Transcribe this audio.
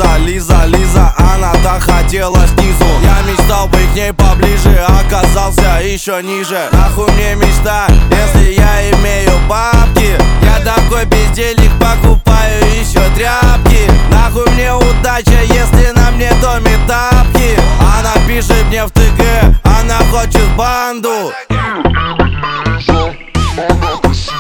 Лиза, она так хотела снизу. Я мечтал быть к ней поближе, оказался еще ниже. Нахуй мне мечта, если я имею бабки. Я такой бездельник, покупаю еще тряпки. Нахуй мне удача, если на мне доме тапки. Она пишет мне в ТГ, она хочет банду.